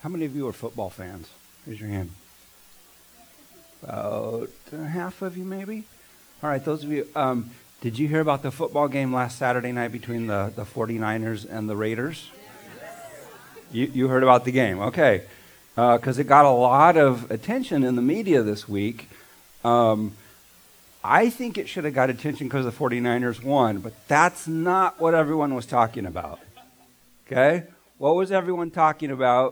How many of you are football fans? Raise your hand. About half of you, maybe? All right, those of you, did you hear about the football game last Saturday night between the 49ers and the Raiders? You heard about the game, okay. Because it got a lot of attention in the media this week. I think it should have got attention because the 49ers won, but that's not what everyone was talking about. Okay? What was everyone talking about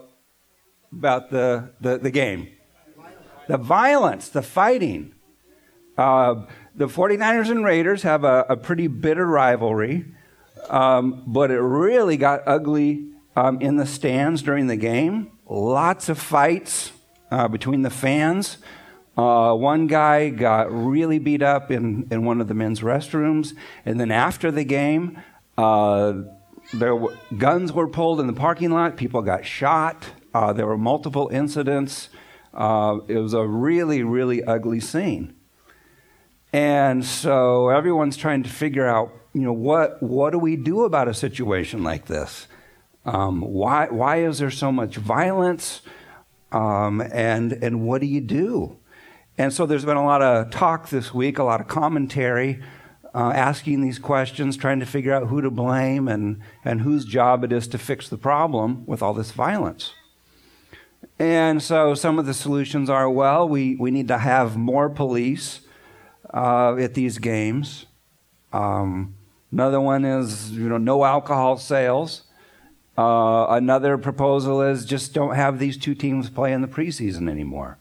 the game? The violence, the fighting. The 49ers and Raiders have a pretty bitter rivalry, but it really got ugly in the stands during the game. Lots of fights between the fans. One guy got really beat up in one of the men's restrooms, and then after the game, guns were pulled in the parking lot. People got shot. There were multiple incidents. It was a really, really ugly scene. And so everyone's trying to figure out, what do we do about a situation like this? Why is there so much violence? And what do you do? And so there's been a lot of talk this week, a lot of commentary, asking these questions, trying to figure out who to blame and whose job it is to fix the problem with all this violence. And so some of the solutions are, we need to have more police at these games. Another one is, no alcohol sales. Another proposal is just don't have these two teams play in the preseason anymore.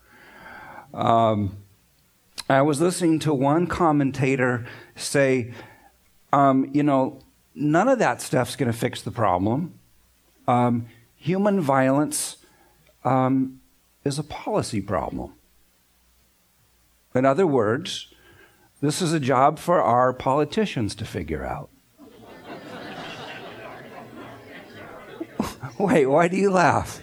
I was listening to one commentator say, none of that stuff's going to fix the problem. Human violence is a policy problem. In other words, this is a job for our politicians to figure out. Wait, why do you laugh?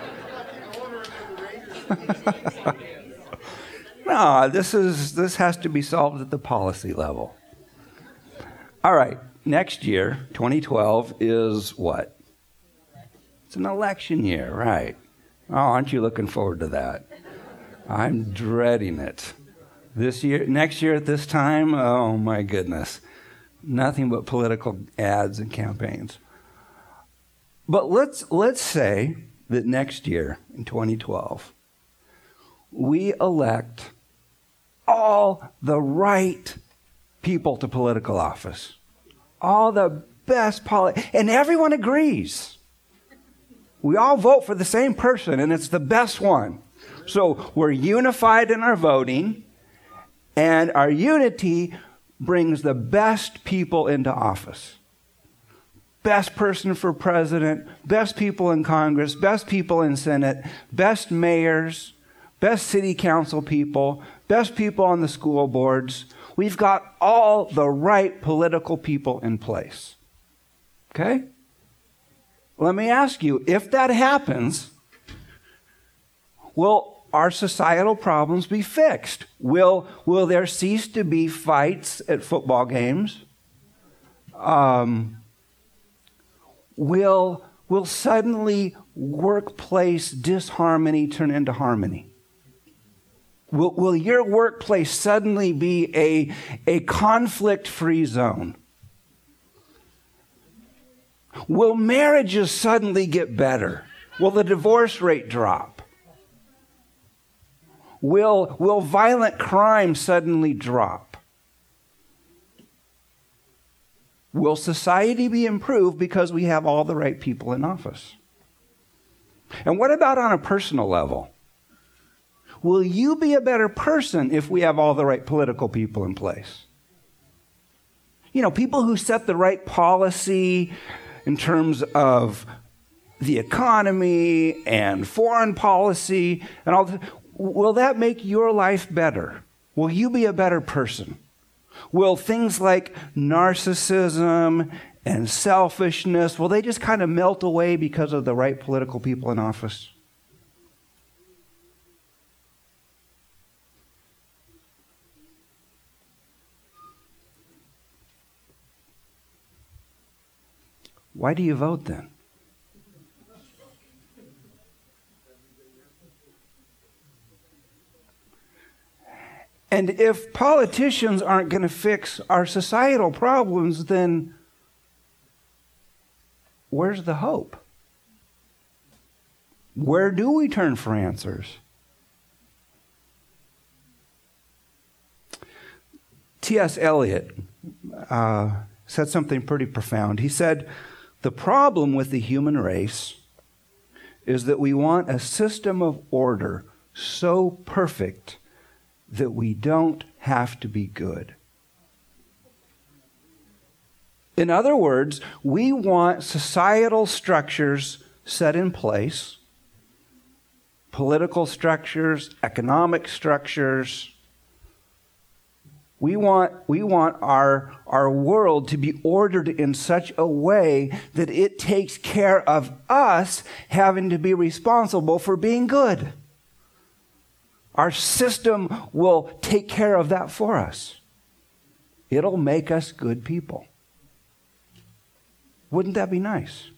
No, this has to be solved at the policy level. All right, next year, 2012, is what? It's an election year, right? Oh, aren't you looking forward to that? I'm dreading it. Next year at this time, oh my goodness. Nothing but political ads and campaigns. But let's say that next year, in 2012, we elect all the right people to political office. All the best and everyone agrees. We all vote for the same person, and it's the best one. So we're unified in our voting, and our unity brings the best people into office. Best person for president, best people in Congress, best people in Senate, best mayors, best city council people, best people on the school boards. We've got all the right political people in place. Okay? Let me ask you, if that happens, will our societal problems be fixed? Will there cease to be fights at football games? Will suddenly workplace disharmony turn into harmony? Will your workplace suddenly be a conflict-free zone? Will marriages suddenly get better? Will the divorce rate drop? Will violent crime suddenly drop? Will society be improved because we have all the right people in office? And what about on a personal level? Will you be a better person if we have all the right political people in place? People who set the right policy in terms of the economy and foreign policy and all that. Will that make your life better? Will you be a better person? Will things like narcissism and selfishness, will they just kind of melt away because of the right political people in office? Why do you vote then? And if politicians aren't going to fix our societal problems, then where's the hope? Where do we turn for answers? T.S. Eliot said something pretty profound. He said, the problem with the human race is that we want a system of order so perfect that we don't have to be good. In other words, we want societal structures set in place, political structures, economic structures. We want our world to be ordered in such a way that it takes care of us having to be responsible for being good. Our system will take care of that for us. It'll make us good people. Wouldn't that be nice?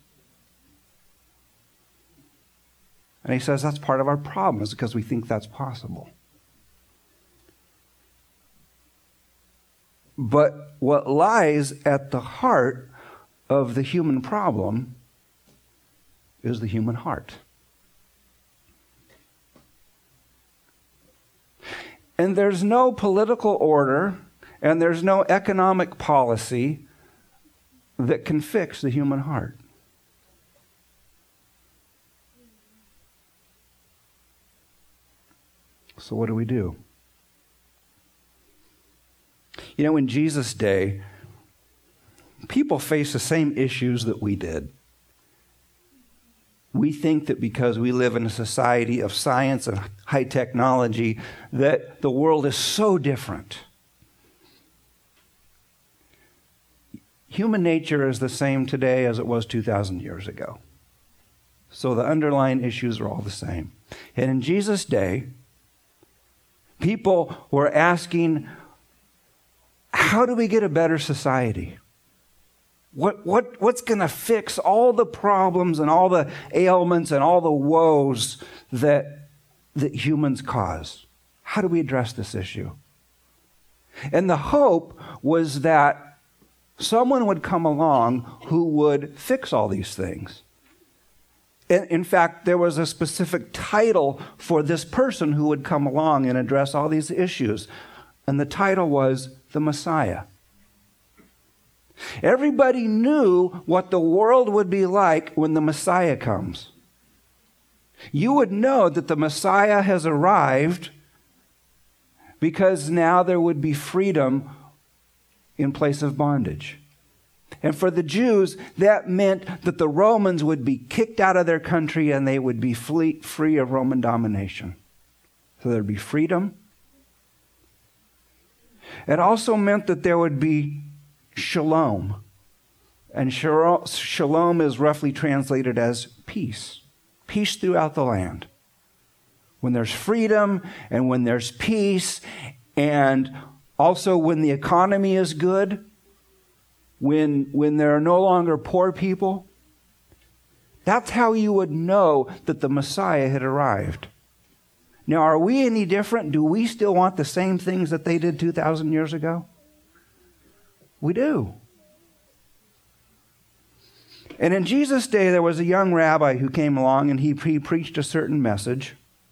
And he says that's part of our problem, is because we think that's possible. But what lies at the heart of the human problem is the human heart. And there's no political order and there's no economic policy that can fix the human heart. So what do we do? You know, in Jesus' day, people faced the same issues that we did. We think that because we live in a society of science and high technology, that the world is so different. Human nature is the same today as it was 2,000 years ago. So the underlying issues are all the same. And in Jesus' day, people were asking, how do we get a better society? What's going to fix all the problems and all the ailments and all the woes that humans cause? How do we address this issue? And the hope was that someone would come along who would fix all these things. In fact, there was a specific title for this person who would come along and address all these issues. And the title was the Messiah. Everybody knew what the world would be like when the Messiah comes. You would know that the Messiah has arrived because now there would be freedom in place of bondage. And for the Jews, that meant that the Romans would be kicked out of their country and they would be free of Roman domination. So there'd be freedom. It also meant that there would be shalom. And shalom is roughly translated as peace. Peace throughout the land. When there's freedom and when there's peace, and also when the economy is good, when there are no longer poor people, that's how you would know that the Messiah had arrived. Now, are we any different? Do we still want the same things that they did 2,000 years ago? We do. And in Jesus' day, there was a young rabbi who came along and he preached a certain message.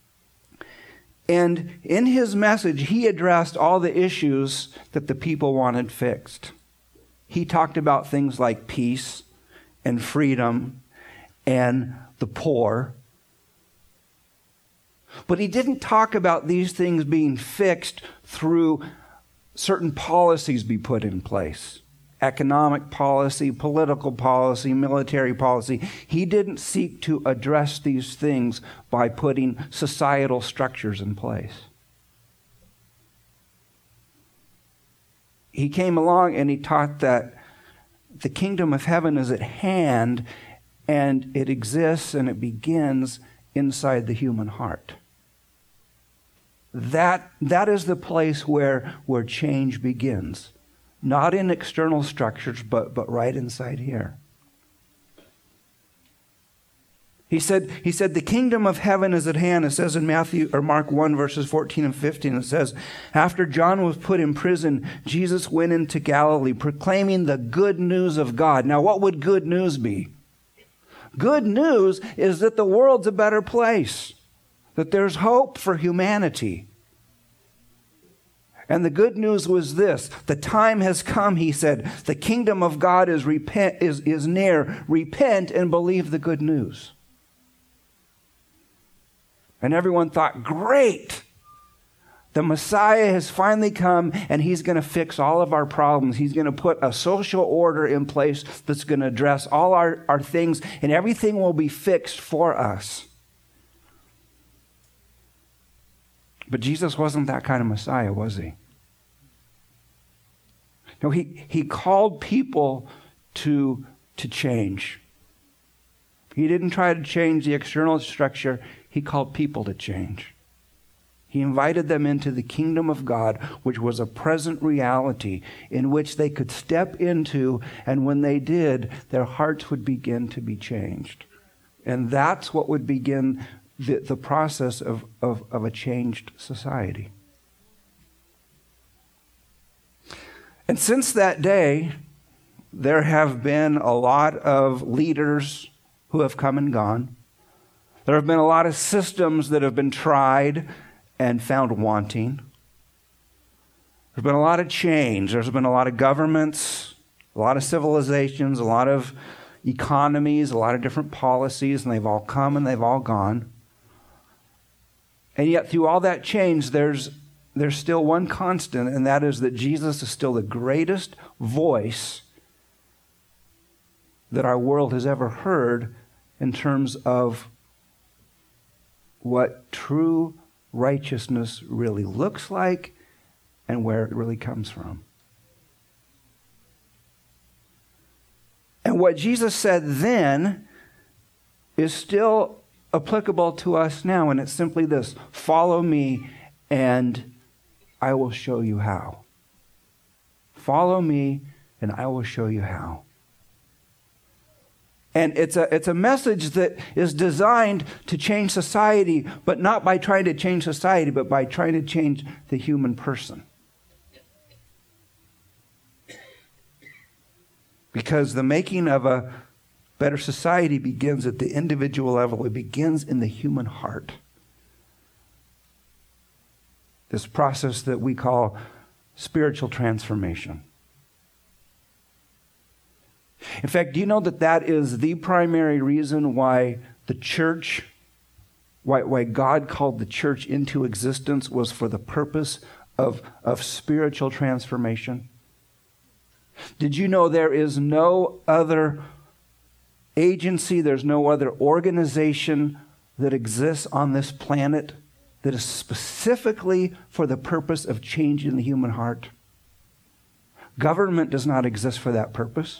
And in his message, he addressed all the issues that the people wanted fixed. He talked about things like peace and freedom and the poor. But he didn't talk about these things being fixed through certain policies be put in place. Economic policy, political policy, military policy. He didn't seek to address these things by putting societal structures in place. He came along and he taught that the kingdom of heaven is at hand and it exists and it begins inside the human heart. That is the place where change begins. Not in external structures, but right inside here. He said, the kingdom of heaven is at hand. It says in Mark 1, verses 14 and 15, it says, after John was put in prison, Jesus went into Galilee proclaiming the good news of God. Now, what would good news be? Good news is that the world's a better place, that there's hope for humanity. And the good news was this: the time has come, he said. The kingdom of God is near. Repent and believe the good news. And everyone thought, great! The Messiah has finally come, and he's going to fix all of our problems. He's going to put a social order in place that's going to address all our things, and everything will be fixed for us. But Jesus wasn't that kind of Messiah, was he? No, he called people to change. He didn't try to change the external structure. He called people to change. He invited them into the kingdom of God, which was a present reality in which they could step into, and when they did, their hearts would begin to be changed. And that's what would begin the process of a changed society. And since that day, there have been a lot of leaders who have come and gone. There have been a lot of systems that have been tried and found wanting. There's been a lot of change. There's been a lot of governments, a lot of civilizations, a lot of economies, a lot of different policies, and they've all come and they've all gone. And yet through all that change, there's still one constant, and that is that Jesus is still the greatest voice that our world has ever heard in terms of what true righteousness really looks like and where it really comes from. And what Jesus said then is still applicable to us now, and it's simply this: follow me and I will show you how. Follow me and I will show you how. And it's a message that is designed to change society, but not by trying to change society, but by trying to change the human person. Because the making of a better society begins at the individual level. It begins in the human heart. This process that we call spiritual transformation. In fact, do you know that is the primary reason why the church, why God called the church into existence, was for the purpose of spiritual transformation? Did you know there is no other agency, there's no other organization that exists on this planet that is specifically for the purpose of changing the human heart? Government does not exist for that purpose.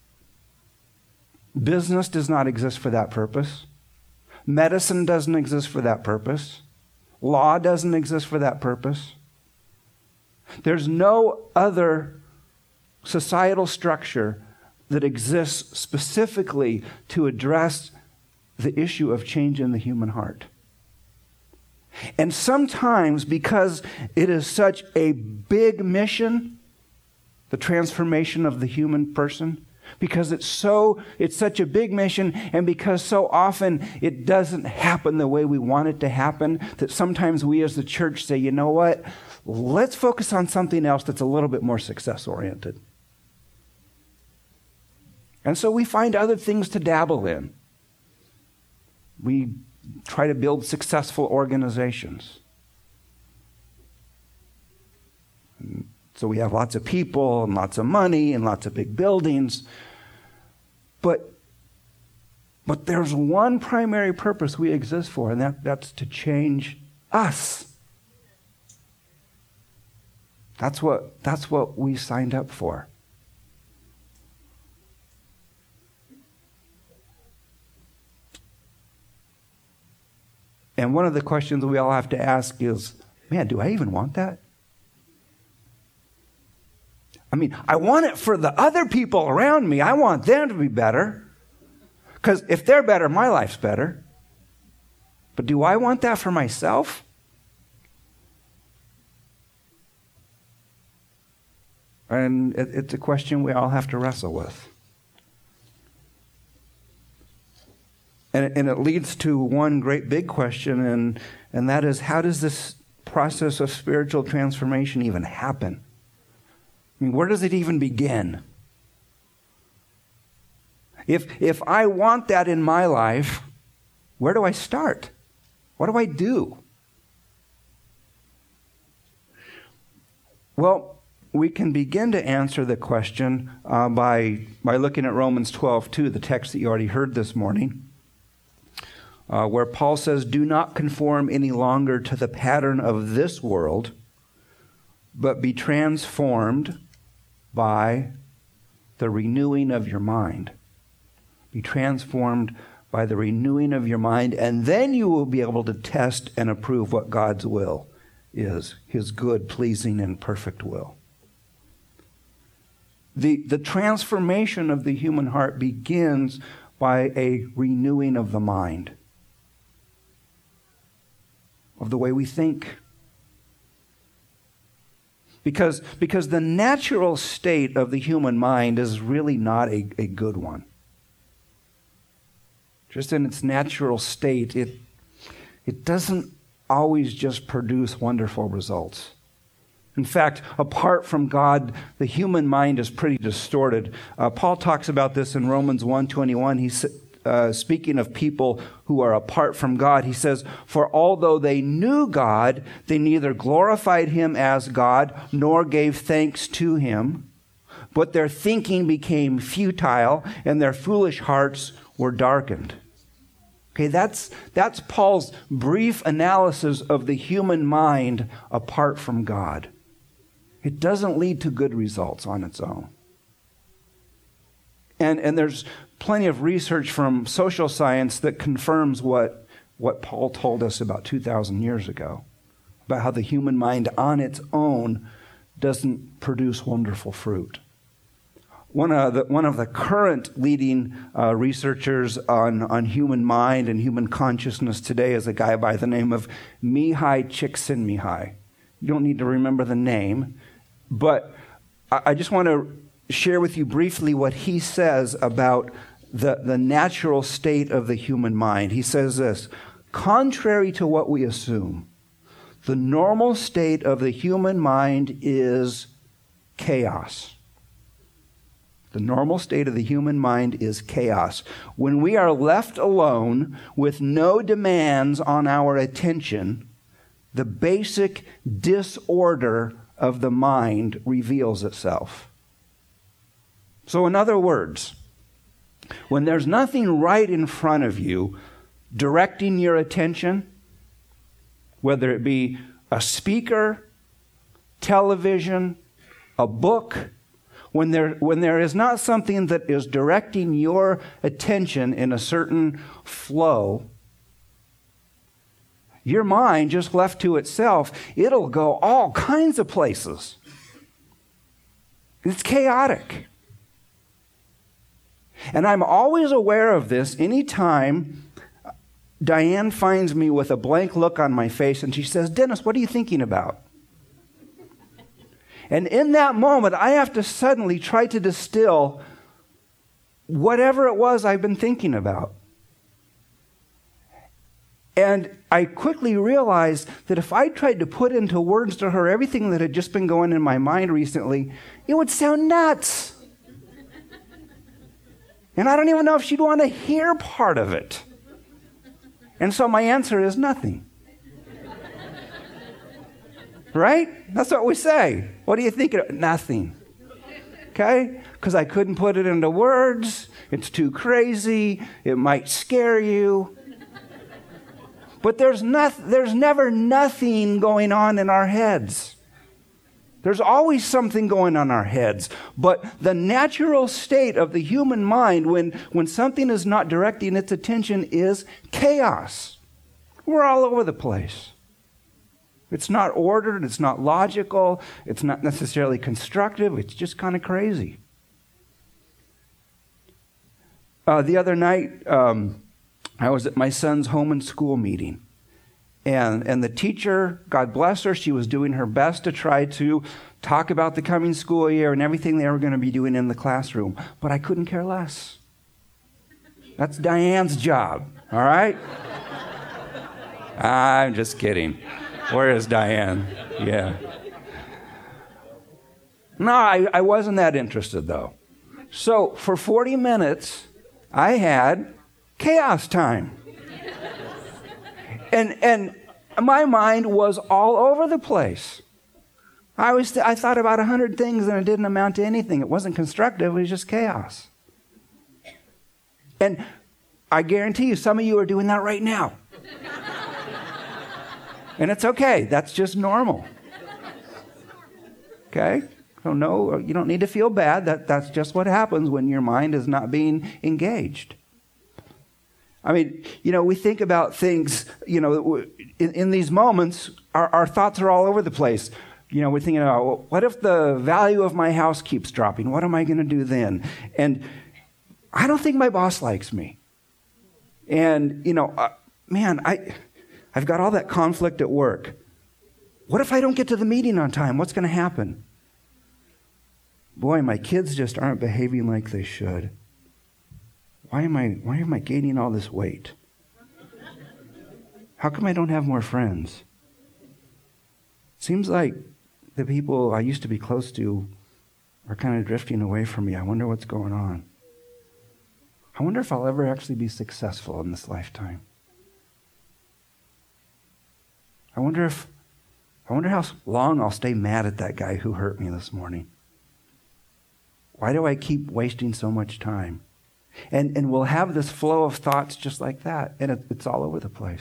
Business does not exist for that purpose. Medicine doesn't exist for that purpose. Law doesn't exist for that purpose. There's no other societal structure that exists specifically to address the issue of change in the human heart. And sometimes, because it is such a big mission, the transformation of the human person, because it's such a big mission, and because so often it doesn't happen the way we want it to happen, that sometimes we as the church say, you know what, let's focus on something else that's a little bit more success-oriented. And so we find other things to dabble in. We try to build successful organizations. So we have lots of people and lots of money and lots of big buildings. But there's one primary purpose we exist for, and that's to change us. That's what we signed up for. And one of the questions we all have to ask is, man, do I even want that? I mean, I want it for the other people around me. I want them to be better. Because if they're better, my life's better. But do I want that for myself? And it's a question we all have to wrestle with. And it leads to one great big question, and that is, how does this process of spiritual transformation even happen? I mean, where does it even begin? If I want that in my life, where do I start? What do I do? Well, we can begin to answer the question by looking at Romans 12:2, the text that you already heard this morning, where Paul says, "Do not conform any longer to the pattern of this world, but be transformed by the renewing of your mind." Be transformed by the renewing of your mind, and then you will be able to test and approve what God's will is, his good, pleasing, and perfect will. The transformation of the human heart begins by a renewing of the mind, of the way we think. Because the natural state of the human mind is really not a good one. Just in its natural state, it doesn't always just produce wonderful results. In fact, apart from God, the human mind is pretty distorted. Paul talks about this in Romans 1:21. He's speaking of people who are apart from God. He says, "For although they knew God, they neither glorified him as God nor gave thanks to him, but their thinking became futile and their foolish hearts were darkened." Okay, that's Paul's brief analysis of the human mind apart from God. It doesn't lead to good results on its own. And there's plenty of research from social science that confirms what Paul told us about 2,000 years ago, about how the human mind on its own doesn't produce wonderful fruit. One of the current leading researchers on human mind and human consciousness today is a guy by the name of Mihai Csikszentmihalyi. You don't need to remember the name, but I just want to share with you briefly what he says about the natural state of the human mind. He says this: "Contrary to what we assume, the normal state of the human mind is chaos." The normal state of the human mind is chaos. When we are left alone with no demands on our attention, the basic disorder of the mind reveals itself. So in other words, when there's nothing right in front of you directing your attention, whether it be a speaker, television, a book, when there is not something that is directing your attention in a certain flow, your mind, just left to itself, it'll go all kinds of places. It's chaotic. And I'm always aware of this anytime Diane finds me with a blank look on my face and she says, "Dennis, what are you thinking about?" And in that moment, I have to suddenly try to distill whatever it was I've been thinking about. And I quickly realized that if I tried to put into words to her everything that had just been going in my mind recently, it would sound nuts. And I don't even know if she'd want to hear part of it. And so my answer is nothing. Right? That's what we say. What do you think? Nothing. Okay? Because I couldn't put it into words. It's too crazy. It might scare you. But there's never nothing going on in our heads. There's always something going on in our heads. But the natural state of the human mind when something is not directing its attention is chaos. We're all over the place. It's not ordered, it's not logical, it's not necessarily constructive, it's just kind of crazy. The other night, I was at my son's home and school meeting. And the teacher, God bless her, she was doing her best to try to talk about the coming school year and everything they were going to be doing in the classroom. But I couldn't care less. That's Diane's job, all right? I'm just kidding. Where is Diane? Yeah. No, I wasn't that interested, though. So for 40 minutes, I had chaos time. And my mind was all over the place. I thought about 100 things and it didn't amount to anything. It wasn't constructive. It was just chaos. And I guarantee you, some of you are doing that right now. And it's okay. That's just normal. Okay? So no, you don't need to feel bad. That's just what happens when your mind is not being engaged. I mean, we think about things, in these moments, our thoughts are all over the place. We're thinking about, well, what if the value of my house keeps dropping? What am I going to do then? And I don't think my boss likes me. And, I've got all that conflict at work. What if I don't get to the meeting on time? What's going to happen? Boy, my kids just aren't behaving like they should. Why am I gaining all this weight? How come I don't have more friends? Seems like the people I used to be close to are kind of drifting away from me. I wonder what's going on. I wonder if I'll ever actually be successful in this lifetime. I wonder how long I'll stay mad at that guy who hurt me this morning. Why do I keep wasting so much time? And we'll have this flow of thoughts just like that, and it's all over the place.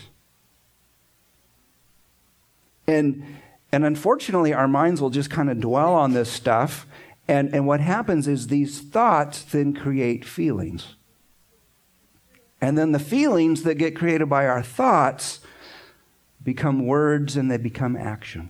And unfortunately, our minds will just kind of dwell on this stuff, and what happens is these thoughts then create feelings. And then the feelings that get created by our thoughts become words, and they become action.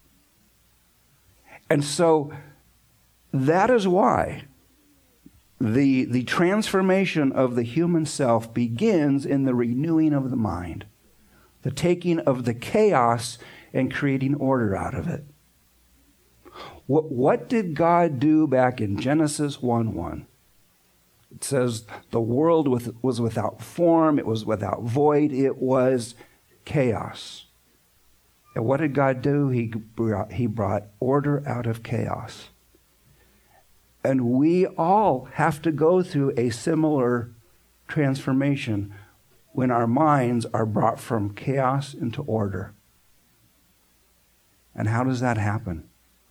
And so that is why the transformation of the human self begins in the renewing of the mind, the taking of the chaos and creating order out of it. What did God do back in Genesis 1:1? It says the world was without form, it was without void, it was chaos. And what did God do? He brought order out of chaos. And we all have to go through a similar transformation when our minds are brought from chaos into order. And how does that happen?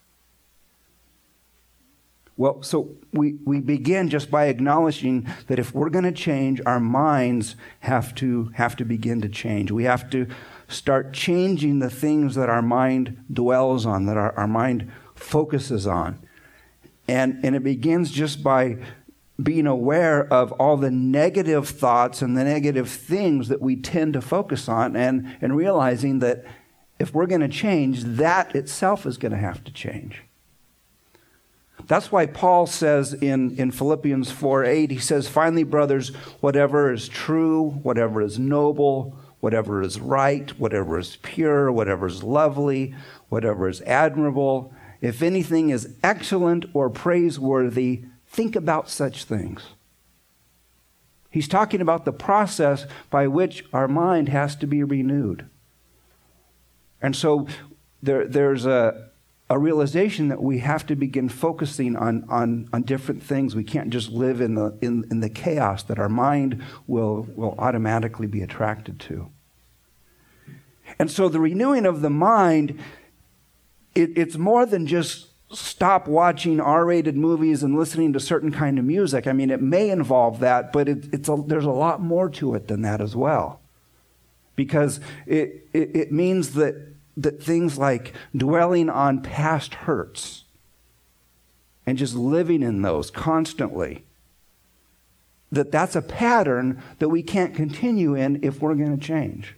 Well, so we begin just by acknowledging that if we're going to change, our minds have to begin to change. We have to start changing the things that our mind dwells on, that our mind focuses on. And it begins just by being aware of all the negative thoughts and the negative things that we tend to focus on, and realizing that if we're going to change, that itself is going to have to change. That's why Paul says in Philippians 4:8, he says, "Finally, brothers, whatever is true, whatever is noble, whatever is right, whatever is pure, whatever is lovely, whatever is admirable, if anything is excellent or praiseworthy, think about such things." He's talking about the process by which our mind has to be renewed. And so there's a realization that we have to begin focusing on different things. We can't just live in the chaos that our mind will automatically be attracted to. And so the renewing of the mind, it's more than just stop watching R-rated movies and listening to certain kind of music. I mean, it may involve that, but there's a lot more to it than that as well. Because it means that things like dwelling on past hurts and just living in those constantly, that's a pattern that we can't continue in if we're going to change.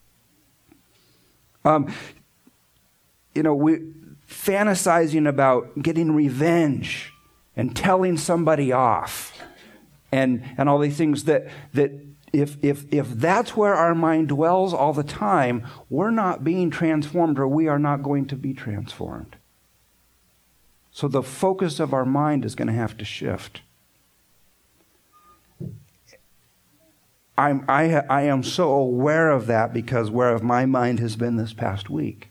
We fantasizing about getting revenge and telling somebody off and all these things that if that's where our mind dwells all the time, we're not being transformed, or we are not going to be transformed. So the focus of our mind is going to have to shift. I am so aware of that because where my mind has been this past week.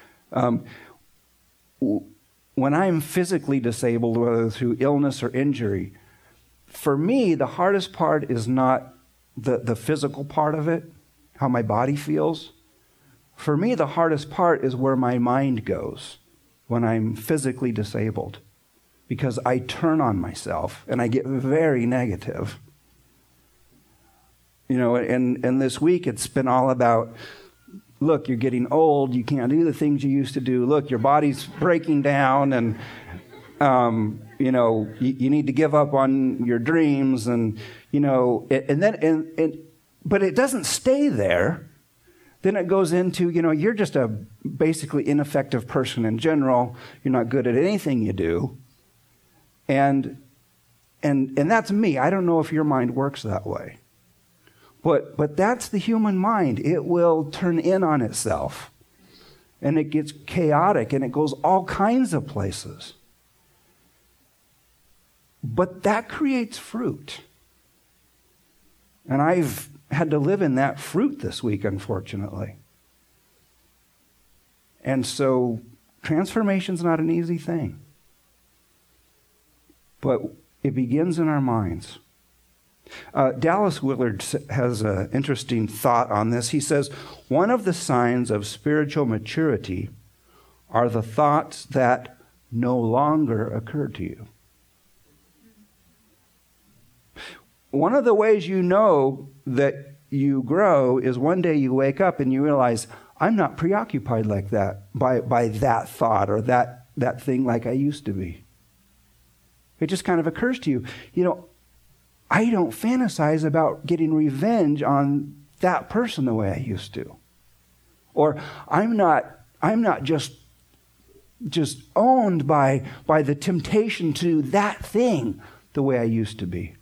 When I'm physically disabled, whether through illness or injury, for me, the hardest part is not the physical part of it, how my body feels. For me, the hardest part is where my mind goes when I'm physically disabled, because I turn on myself and I get very negative. You know, and this week it's been all about, look, you're getting old, you can't do the things you used to do. Look, your body's breaking down, and you know, you need to give up on your dreams, and you know, but it doesn't stay there. Then it goes into, you know, you're just a basically ineffective person in general. You're not good at anything you do, and that's me. I don't know if your mind works that way. But that's the human mind. It will turn in on itself. And it gets chaotic, and it goes all kinds of places. But that creates fruit. And I've had to live in that fruit this week, unfortunately. And so transformation's not an easy thing. But it begins in our minds. Dallas Willard has an interesting thought on this. He says, one of the signs of spiritual maturity are the thoughts that no longer occur to you. One of the ways you know that you grow is one day you wake up and you realize, I'm not preoccupied like that by that thought or that thing like I used to be. It just kind of occurs to you, you know, I don't fantasize about getting revenge on that person the way I used to. Or I'm not just owned by the temptation to that thing the way I used to be.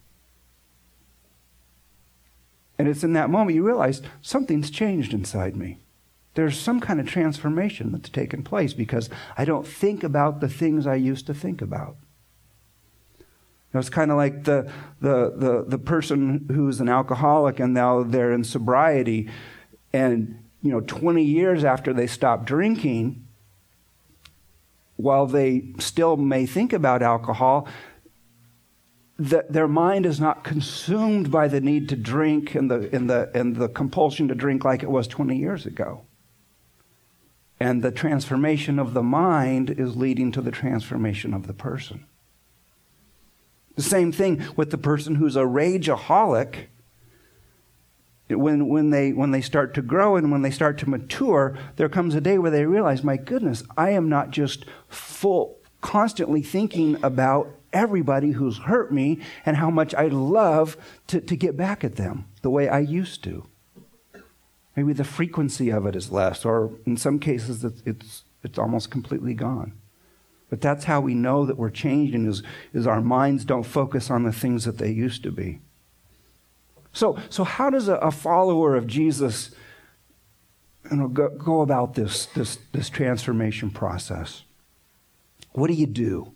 And it's in that moment you realize something's changed inside me. There's some kind of transformation that's taken place because I don't think about the things I used to think about. It's kind of like the person who's an alcoholic and now they're in sobriety, and 20 years after they stop drinking, while they still may think about alcohol, their mind is not consumed by the need to drink and the compulsion to drink like it was 20 years ago. And the transformation of the mind is leading to the transformation of the person. The same thing with the person who's a rageaholic. When they start to grow and when they start to mature, there comes a day where they realize, my goodness, I am not just constantly thinking about everybody who's hurt me and how much I love to get back at them the way I used to. Maybe the frequency of it is less, or in some cases it's almost completely gone. But that's how we know that we're changing, is our minds don't focus on the things that they used to be. So how does a follower of Jesus go about this transformation process? What do you do?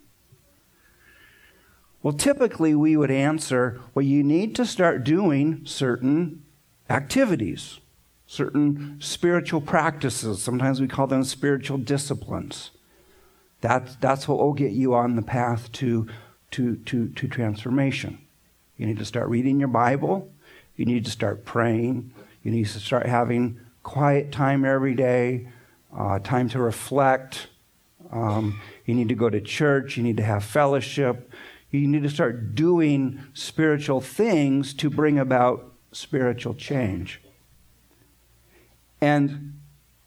Well, typically we would answer, well, you need to start doing certain activities, certain spiritual practices. Sometimes we call them spiritual disciplines. That's what will get you on the path to transformation. You need to start reading your Bible. You need to start praying. You need to start having quiet time every day, time to reflect. You need to go to church. You need to have fellowship. You need to start doing spiritual things to bring about spiritual change. And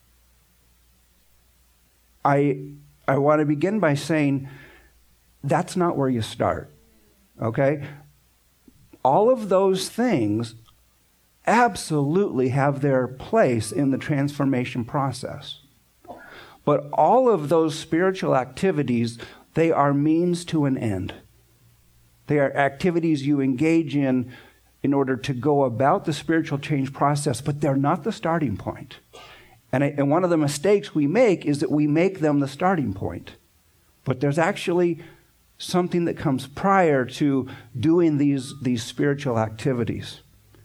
I want to begin by saying that's not where you start, okay? All of those things absolutely have their place in the transformation process. But all of those spiritual activities, they are means to an end. They are activities you engage in order to go about the spiritual change process, but they're not the starting point. And one of the mistakes we make is that we make them the starting point. But there's actually something that comes prior to doing these spiritual activities.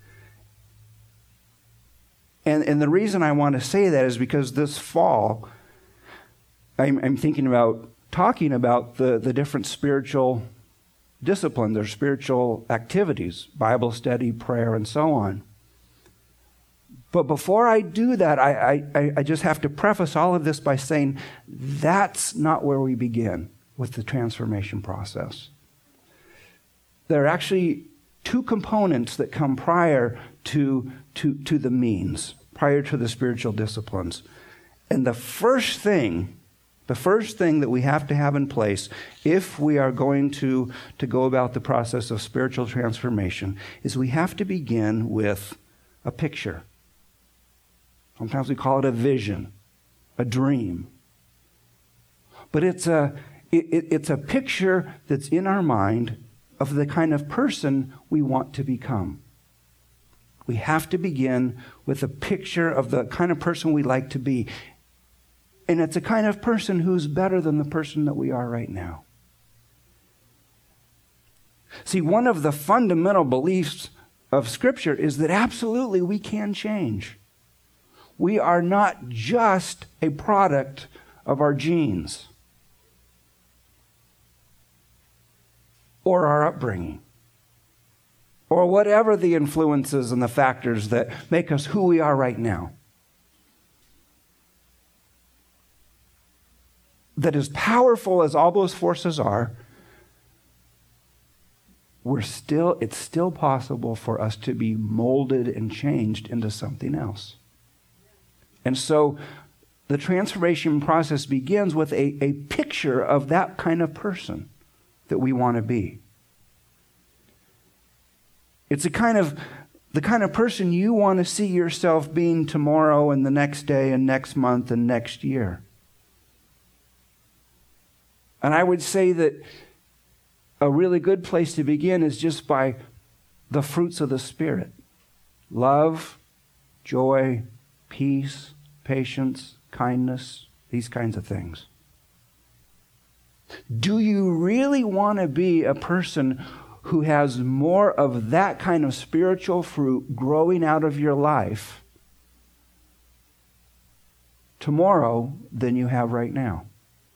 And the reason I want to say that is because this fall, I'm thinking about talking about the different spiritual disciplines or spiritual activities, Bible study, prayer, and so on. But before I do that, I just have to preface all of this by saying that's not where we begin with the transformation process. There are actually two components that come prior to the means, prior to the spiritual disciplines. And the first thing that we have to have in place if we are going to go about the process of spiritual transformation is we have to begin with a picture. Sometimes we call it a vision, a dream. But it's a picture that's in our mind of the kind of person we want to become. We have to begin with a picture of the kind of person we like to be. And it's a kind of person who's better than the person that we are right now. See, one of the fundamental beliefs of Scripture is that absolutely we can change. We are not just a product of our genes or our upbringing or whatever the influences and the factors that make us who we are right now. That as powerful as all those forces are, it's still possible for us to be molded and changed into something else. And so the transformation process begins with a picture of that kind of person that we want to be. It's the kind of person you want to see yourself being tomorrow and the next day and next month and next year. And I would say that a really good place to begin is just by the fruits of the Spirit. Love, joy, peace, patience, kindness, these kinds of things. Do you really want to be a person who has more of that kind of spiritual fruit growing out of your life tomorrow than you have right now?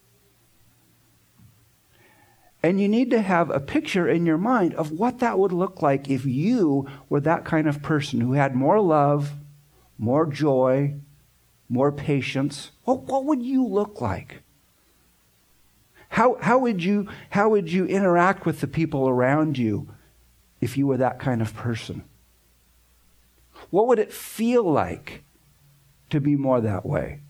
And you need to have a picture in your mind of what that would look like if you were that kind of person who had more love, more joy, more patience. What would you look like? How would you interact with the people around you if you were that kind of person? What would it feel like to be more that way?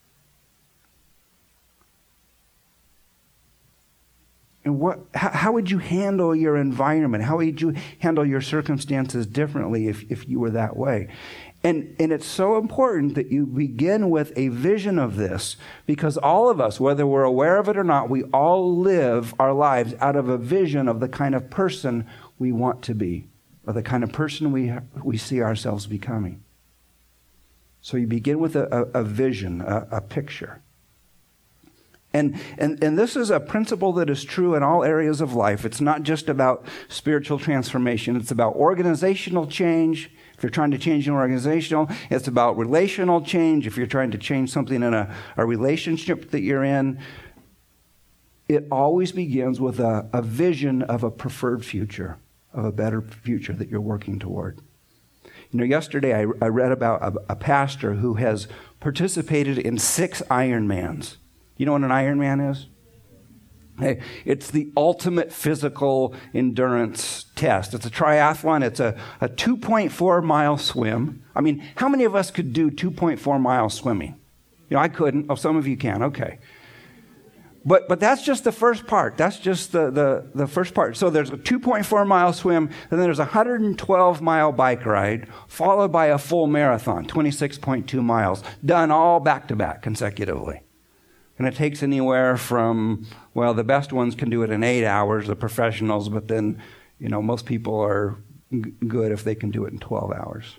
And how would you handle your environment? How would you handle your circumstances differently if you were that way? And it's so important that you begin with a vision of this, because all of us, whether we're aware of it or not, we all live our lives out of a vision of the kind of person we want to be, or the kind of person we see ourselves becoming. So you begin with a vision, a picture. And this is a principle that is true in all areas of life. It's not just about spiritual transformation. It's about organizational change. If you're trying to change an organizational, it's about relational change. If you're trying to change something in a relationship that you're in, it always begins with a vision of a preferred future, of a better future that you're working toward. You know, yesterday I read about a pastor who has participated in 6 Ironmans. You know what an Ironman is? Hey, it's the ultimate physical endurance test. It's a triathlon. It's a 2.4-mile swim. I mean, how many of us could do 2.4 miles swimming? You know, I couldn't. Oh, some of you can. Okay. But that's just the first part. That's just the first part. So there's a 2.4-mile swim, and then there's a 112-mile bike ride, followed by a full marathon, 26.2 miles, done all back-to-back consecutively. And it takes anywhere from, well, the best ones can do it in 8 hours, the professionals, but then, most people are good if they can do it in 12 hours.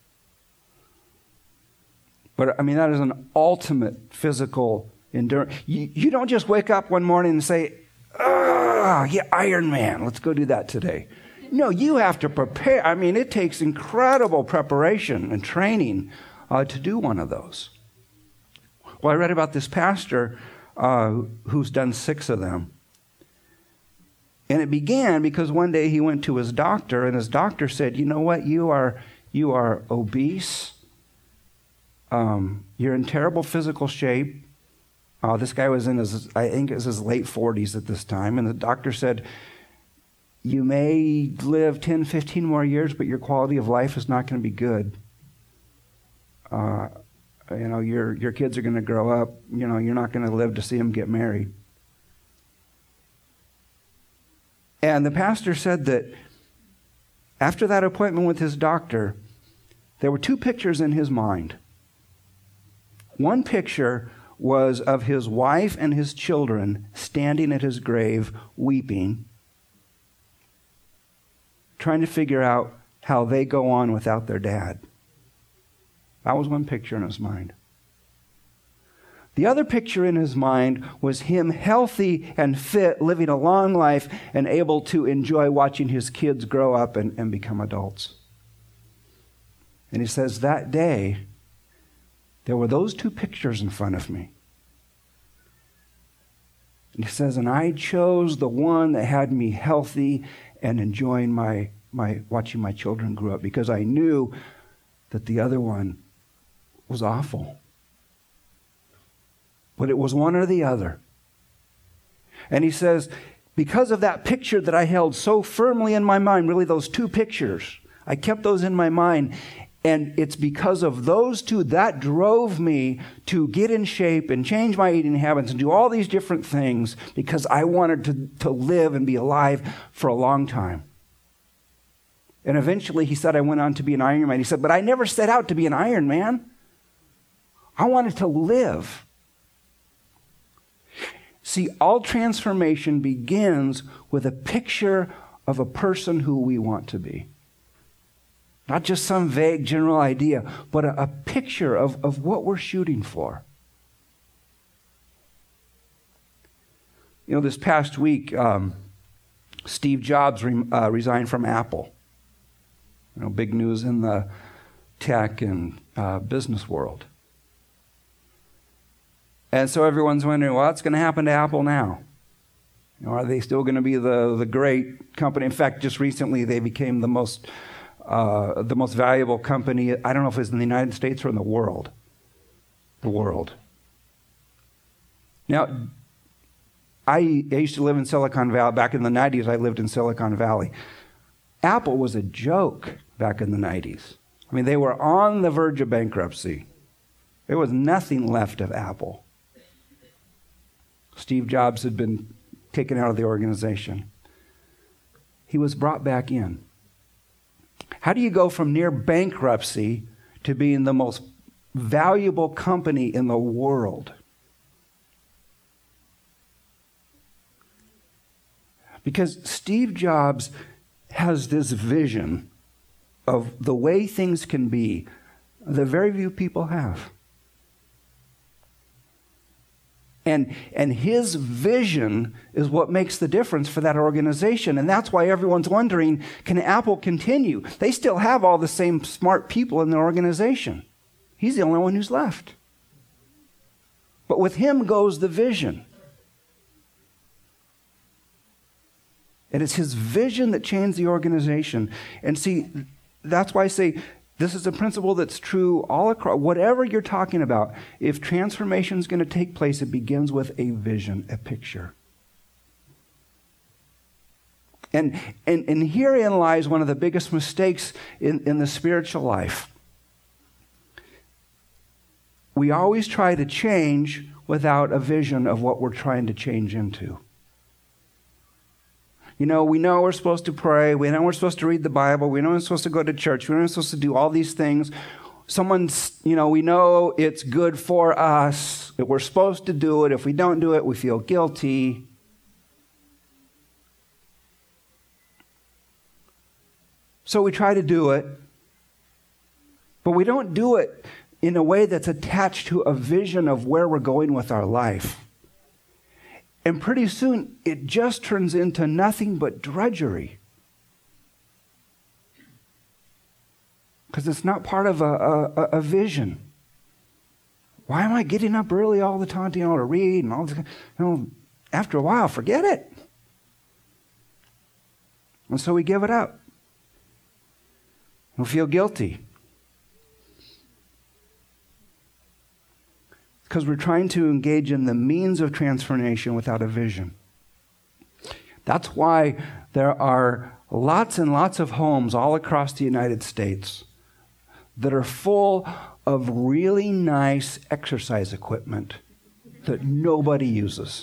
But, that is an ultimate physical endurance. You don't just wake up one morning and say, Iron Man, let's go do that today. No, you have to prepare. It takes incredible preparation and training to do one of those. Well, I read about this pastor who's done 6 of them. And it began because one day he went to his doctor, and his doctor said, you know what, you are obese. You're in terrible physical shape. This guy was in his late 40s at this time. And the doctor said, you may live 10, 15 more years, but your quality of life is not going to be good. Your kids are going to grow up. You're not going to live to see them get married. And the pastor said that after that appointment with his doctor, there were 2 pictures in his mind. One picture was of his wife and his children standing at his grave weeping, trying to figure out how they go on without their dad. That was one picture in his mind. The other picture in his mind was him healthy and fit, living a long life, and able to enjoy watching his kids grow up and become adults. And he says, that day, there were those 2 pictures in front of me. And he says, and I chose the one that had me healthy and enjoying my watching my children grow up, because I knew that the other one was awful. But it was one or the other. And he says, because of that picture that I held so firmly in my mind, really those 2 pictures, I kept those in my mind. And it's because of those 2 that drove me to get in shape and change my eating habits and do all these different things, because I wanted to live and be alive for a long time. And eventually, he said, I went on to be an Ironman. He said, but I never set out to be an Ironman. I wanted to live. See, all transformation begins with a picture of a person who we want to be. Not just some vague general idea, but a picture of what we're shooting for. This past week, Steve Jobs resigned from Apple. Big news in the tech and business world. And so everyone's wondering, what's going to happen to Apple now? Are they still going to be the great company? In fact, just recently they became the most valuable company. I don't know if it's in the United States or in the world. The world. Now, I used to live in Silicon Valley. Back in the 90s, I lived in Silicon Valley. Apple was a joke back in the 90s. They were on the verge of bankruptcy. There was nothing left of Apple. Steve Jobs had been taken out of the organization. He was brought back in. How do you go from near bankruptcy to being the most valuable company in the world? Because Steve Jobs has this vision of the way things can be that very few people have. And his vision is what makes the difference for that organization. And that's why everyone's wondering, can Apple continue? They still have all the same smart people in the organization. He's the only one who's left. But with him goes the vision. And it's his vision that changed the organization. And see, that's why I say this is a principle that's true all across. Whatever you're talking about, if transformation is going to take place, it begins with a vision, a picture. And herein lies one of the biggest mistakes in the spiritual life. We always try to change without a vision of what we're trying to change into. We know we're supposed to pray. We know we're supposed to read the Bible. We know we're supposed to go to church. We know we're supposed to do all these things. someone's, we know it's good for us, that we're supposed to do it. If we don't do it, we feel guilty. So we try to do it, but we don't do it in a way that's attached to a vision of where we're going with our life. And pretty soon, it just turns into nothing but drudgery. Because it's not part of a vision. Why am I getting up early all the time to read and all this? After a while, forget it. And so we give it up. We feel guilty. Because we're trying to engage in the means of transformation without a vision. That's why there are lots and lots of homes all across the United States that are full of really nice exercise equipment that nobody uses.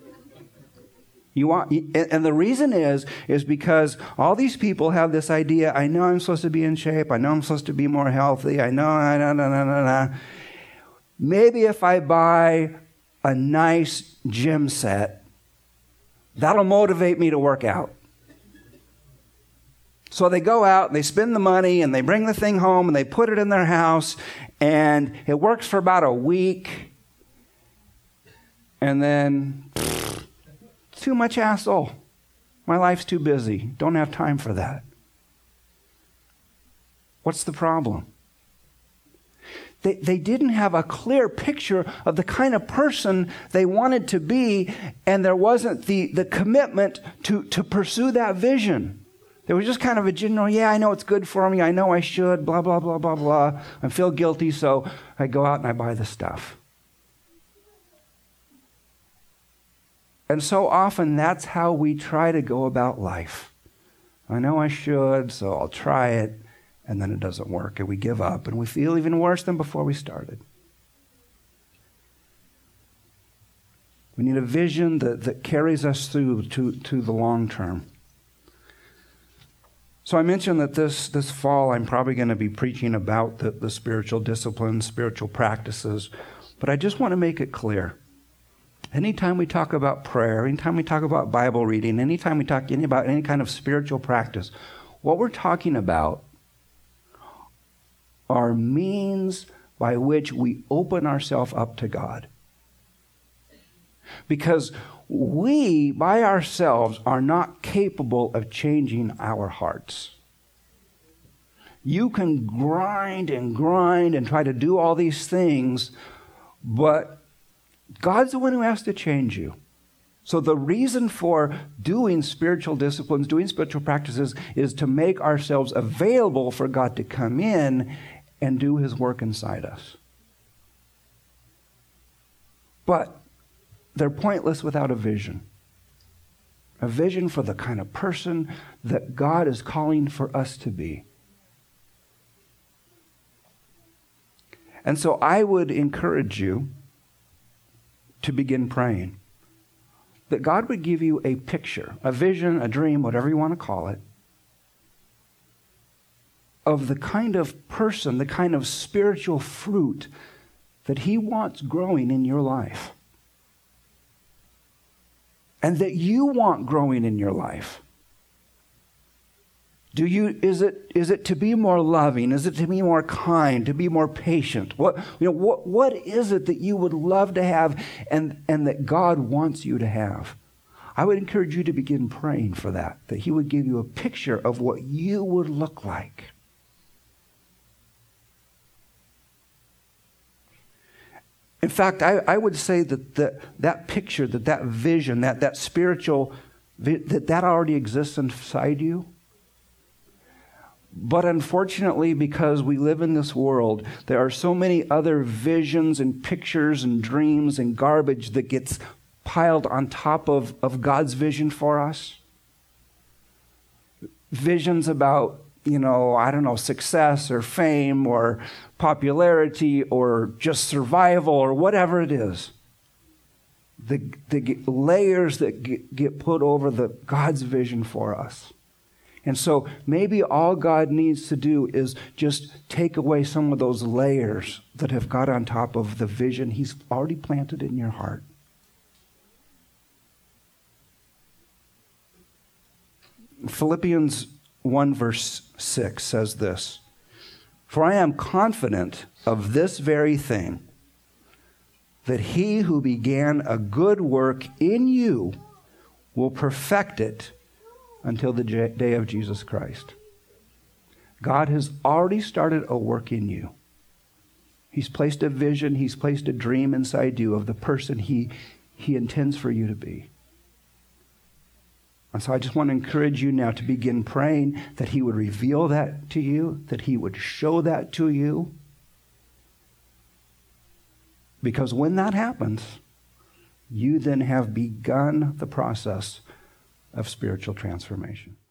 And the reason is because all these people have this idea, I know I'm supposed to be in shape, I know I'm supposed to be more healthy, Maybe if I buy a nice gym set, that'll motivate me to work out. So they go out, and they spend the money, and they bring the thing home, and they put it in their house, and it works for about a week. And then, too much hassle. My life's too busy. Don't have time for that. What's the problem? They didn't have a clear picture of the kind of person they wanted to be, and there wasn't the commitment to pursue that vision. There was just kind of a general, I know it's good for me, I know I should, blah, blah, blah, blah, blah. I feel guilty, so I go out and I buy the stuff. And so often that's how we try to go about life. I know I should, so I'll try it. And then it doesn't work, and we give up, and we feel even worse than before we started. We need a vision that carries us through to the long term. So I mentioned that this fall I'm probably going to be preaching about the spiritual disciplines, spiritual practices, but I just want to make it clear. Anytime we talk about prayer, anytime we talk about Bible reading, anytime we talk about any kind of spiritual practice, what we're talking about are means by which we open ourselves up to God. Because we, by ourselves, are not capable of changing our hearts. You can grind and try to do all these things, but God's the one who has to change you. So the reason for doing spiritual disciplines, doing spiritual practices, is to make ourselves available for God to come in and do His work inside us. But they're pointless without a vision. A vision for the kind of person that God is calling for us to be. And so I would encourage you to begin praying that God would give you a picture, a vision, a dream, whatever you want to call it, of the kind of person, the kind of spiritual fruit that He wants growing in your life. And that you want growing in your life. Is it to be more loving? Is it to be more kind? To be more patient? What is it that you would love to have and that God wants you to have? I would encourage you to begin praying for that He would give you a picture of what you would look like. In fact, I would say that picture, that vision, that spiritual, that already exists inside you. But unfortunately, because we live in this world, there are so many other visions and pictures and dreams and garbage that gets piled on top of God's vision for us. Visions about, success or fame or popularity or just survival or whatever it is. The layers that get put over God's vision for us. And so maybe all God needs to do is just take away some of those layers that have got on top of the vision He's already planted in your heart. Philippians 1 verse 6 says this, "For I am confident of this very thing, that He who began a good work in you will perfect it until the day of Jesus Christ." God has already started a work in you. He's placed a vision, He's placed a dream inside you of the person He intends for you to be. And so I just want to encourage you now to begin praying that He would reveal that to you, that He would show that to you. Because when that happens, you then have begun the process of spiritual transformation.